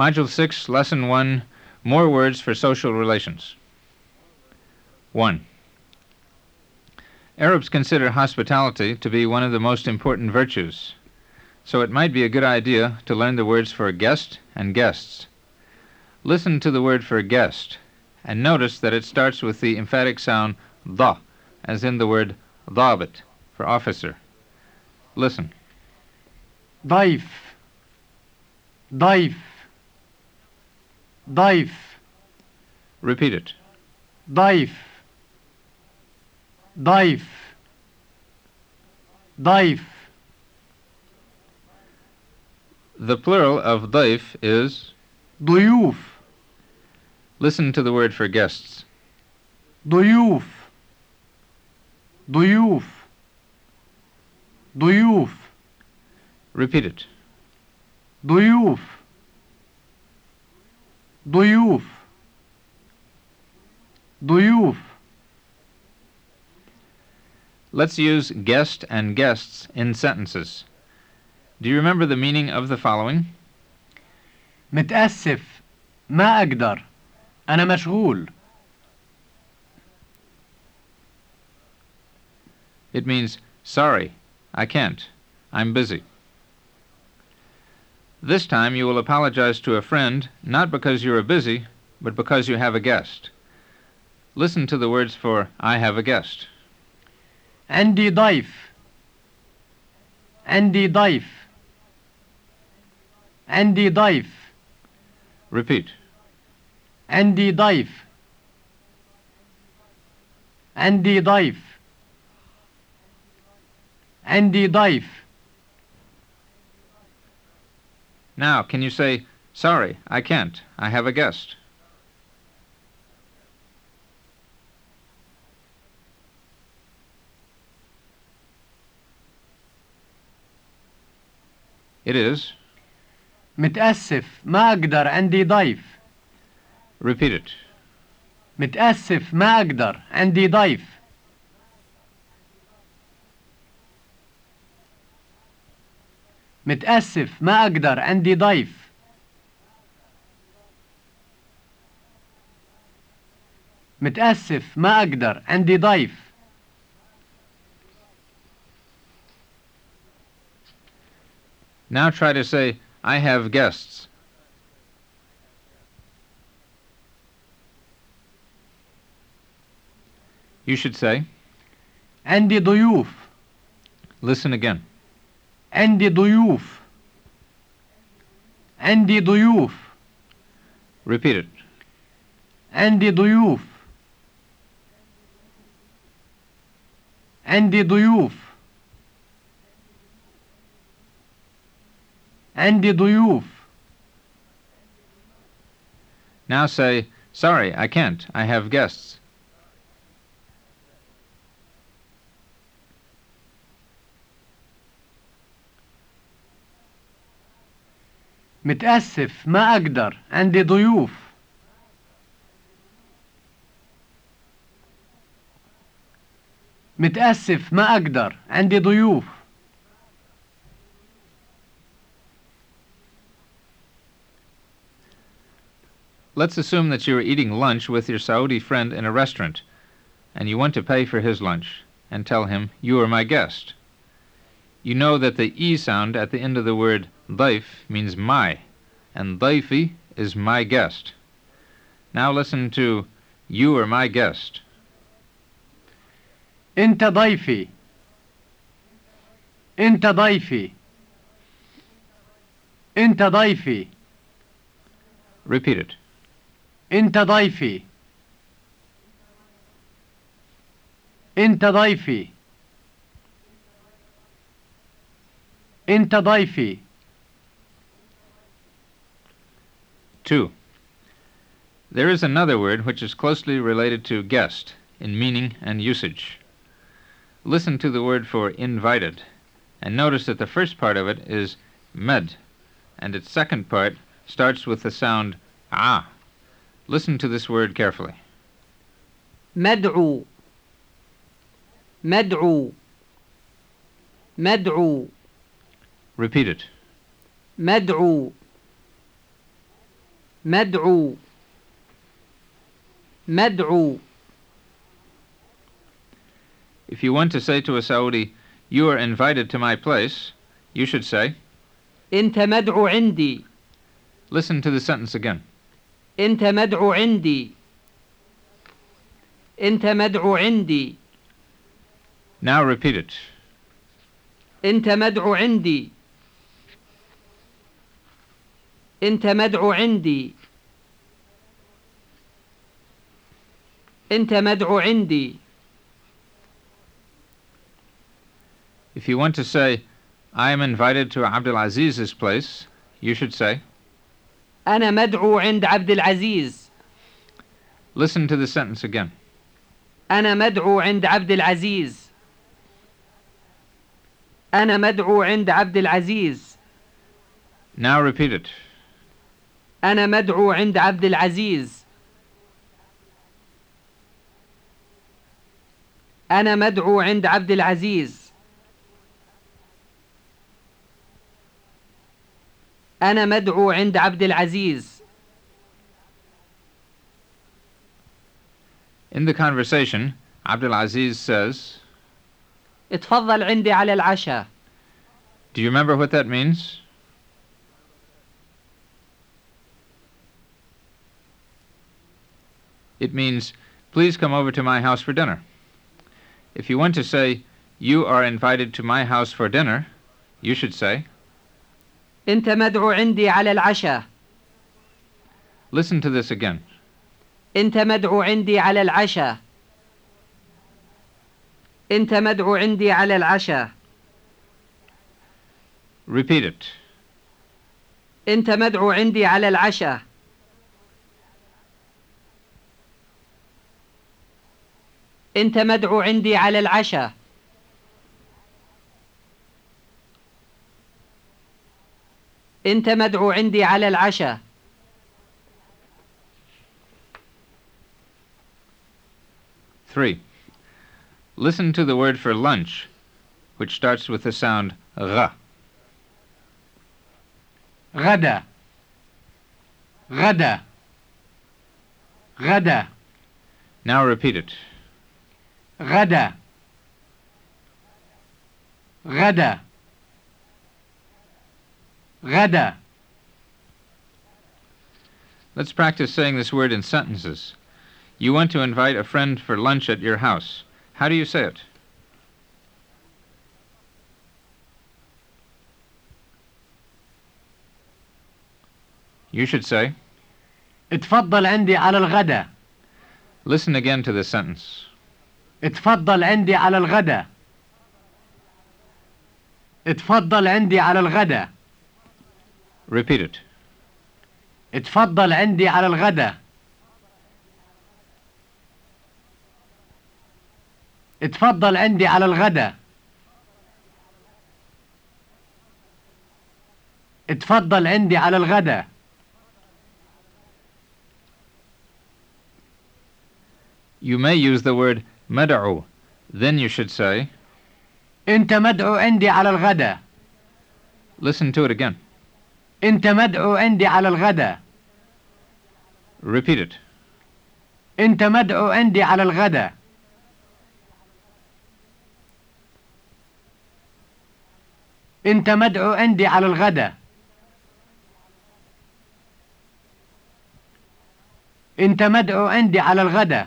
Module 6, Lesson 1, More Words for Social Relations. 1. Arabs consider hospitality to be one of the most important virtues, so it might be a good idea to learn the words for guest and guests. Listen to the word for guest, and notice that it starts with the emphatic sound dha, as in the word dhabit, for officer. Listen. ضيف ضيف ضيف Repeat it. ضيف ضيف ضيف. The plural of daif is. ضيوف Listen to the word for guests. ضيوف ضيوف ضيوف Repeat it. ضيوف ضيوف ضيوف. Let's use guest and guests in sentences. Do you remember the meaning of the following? متأسف ما أقدر أنا مشغول. It means, sorry, I can't. I'm busy. This time you will apologize to a friend, not because you are busy, but because you have a guest. Listen to the words for I have a guest. عندي ضيف عندي ضيف عندي ضيف. Repeat. عندي ضيف عندي ضيف عندي ضيف. Now, can you say, sorry, I can't. I have a guest. It is. متأسف ما أقدر عندي ضيف. Repeat it. متأسف ما أقدر عندي ضيف. متأسف ما أقدر عندي ضيف. متأسف ما أقدر عندي ضيف. Now try to say, I have guests. You should say. عندي ضيوف. Listen again. عندي ضيوف. عندي ضيوف. Repeat it. عندي ضيوف. عندي ضيوف. عندي ضيوف. Now say, sorry, I can't. I have guests. متأسف ما أقدر عندي ضيوف. متأسف ما أقدر عندي ضيوف. Let's assume that you are eating lunch with your Saudi friend in a restaurant, and you want to pay for his lunch, and tell him, you are my guest. You know that the E sound at the end of the word daif means my, and daifi is my guest. Now listen to, you are my guest. أنت ضيفي. أنت ضيفي. أنت ضيفي. Repeat it. أنت ضيفي. أنت ضيفي. أنت ضيفي. 2. There is another word which is closely related to guest in meaning and usage. Listen to the word for invited, and notice that the first part of it is med, and its second part starts with the sound ah. Listen to this word carefully. مدعو مدعو مدعو. Repeat it. مدعو مدعو مدعو. If you want to say to a Saudi, you are invited to my place, you should say, أنت مدعو عندي. listen to the sentence again. أنت مدعو عندي. أنت مدعو عندي. Now repeat it. أنت مدعو عندي. أنت مدعو عندي. أنت مدعو عندي. If you want to say, I am invited to Abdul Aziz's place, you should say, أنا مدعو عند عبد العزيز. listen to the sentence again. أنا مدعو عند عبد العزيز. أنا مدعو عند عبد العزيز. Now repeat it. أنا مدعو عند عبد العزيز. أنا مدعو عند عبد العزيز. أنا مدعو عند عبد العزيز. In the conversation, Abdul Aziz says, اتفضل عندي على العشاء. do you remember what that means? It means, please come over to my house for dinner. If you want to say, you are invited to my house for dinner, you should say, أنت مدعو عندي على العشاء. listen to this again. أنت مدعو عندي على العشاء. أنت مدعو عندي على العشاء. Repeat it. أنت مدعو عندي على العشاء. أنت مدعو عندي على العشاء. أنت مدعو عندي على العشاء. Three. Listen to the word for lunch, which starts with the sound gha. غدا غدا غدا. Now repeat it. غدا غدا غدا. Let's practice saying this word in sentences. You want to invite a friend for lunch at your house. How do you say it? You should say, اتفضل عندي على الغدا. listen again to this sentence. اتفضل عندي على الغدا. اتفضل عندي على الغدا. Repeat it. اتفضل عندي على الغدا. اتفضل عندي على الغدا. اتفضل عندي على الغدا. You may use the word mad'u. Then you should say, انت مدعو عندي على الغدا. listen to it again. انت مدعو عندي على الغدا. Repeat it. انت مدعو عندي على الغدا. انت مدعو عندي على الغدا. انت مدعو عندي على الغدا.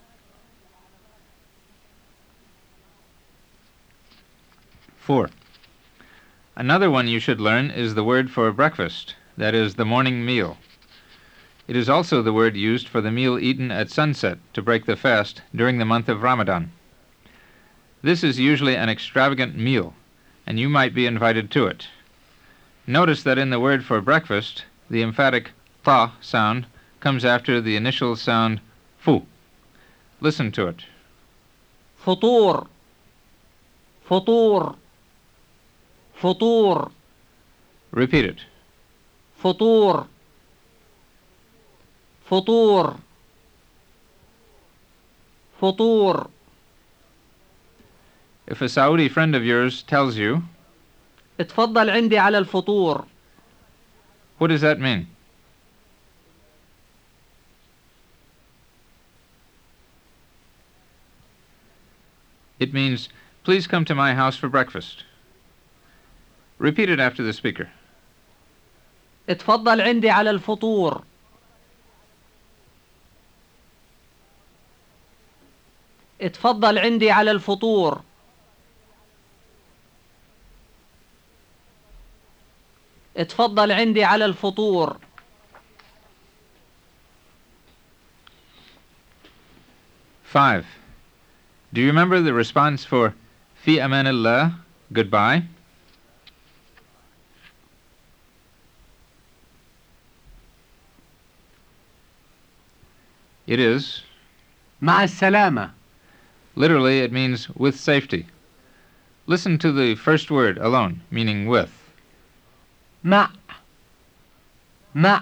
Four. Another one you should learn is the word for breakfast, that is, the morning meal. It is also the word used for the meal eaten at sunset to break the fast during the month of Ramadan. This is usually an extravagant meal, and you might be invited to it. Notice that in the word for breakfast, the emphatic ta sound comes after the initial sound fu. Listen to it. فطور فطور فطور. Repeat it. فطور فطور فطور. If a Saudi friend of yours tells you, اتفضل عندي على الفطور. what does that mean? It means, please come to my house for breakfast. Repeat it after the speaker. اتفضل عندي على الفطور. اتفضل عندي على الفطور. اتفضل عندي على الفطور. Five. Do you remember the response for Fi amanillah, goodbye? It is. مع السلامة. Literally, it means with safety. Listen to the first word alone, meaning with. مع. مع.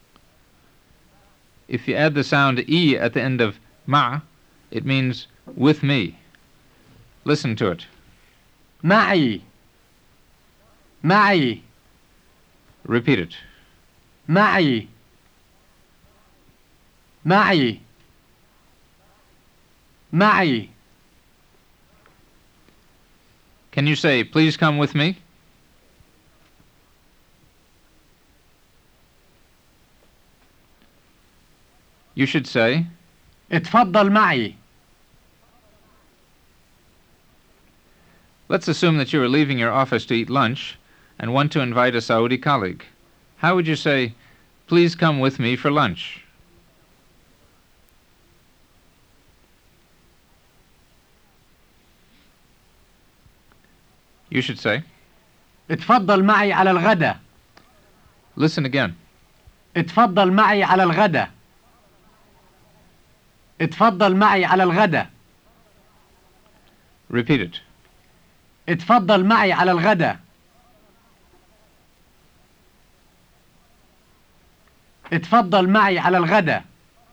If you add the sound E at the end of ma, it means with me. Listen to it. معي. معي. Repeat it. معي. معي. معي. Can you say, please come with me? You should say, اتفضل معي. let's assume that you are leaving your office to eat lunch and want to invite a Saudi colleague. How would you say, please come with me for lunch? You should say, اتفضل معي على الغداء. listen again. اتفضل معي على الغداء. اتفضل معي على الغداء. Repeat it. اتفضل معي على الغداء. اتفضل معي على الغداء.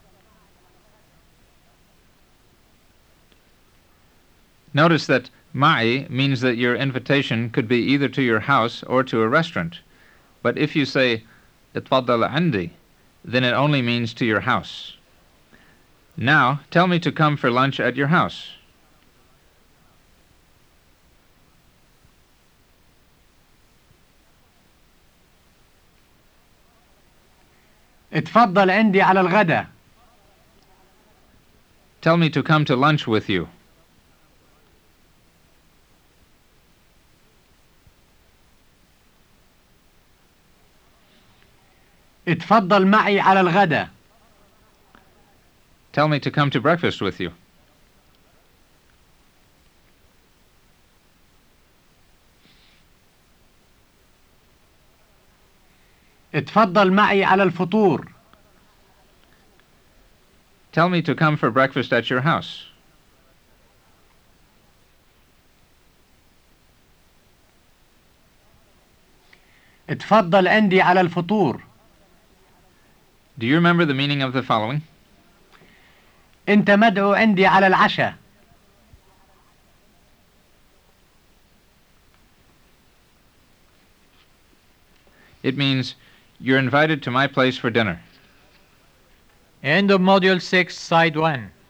Notice that ma'i means that your invitation could be either to your house or to a restaurant. But if you say اتفضل عندي, then it only means to your house. Now, tell me to come for lunch at your house. اتفضل عندي على الغداء. Tell me to come to lunch with you. اتفضل معي على الغداء. Tell me to come to breakfast with you. اتفضل معي على الفطور. Tell me to come for breakfast at your house. اتفضل عندي على الفطور. Do you remember the meaning of the following? انت مدعو عندي على العشاء. It means, you're invited to my place for dinner. End of Module 6, Side 1.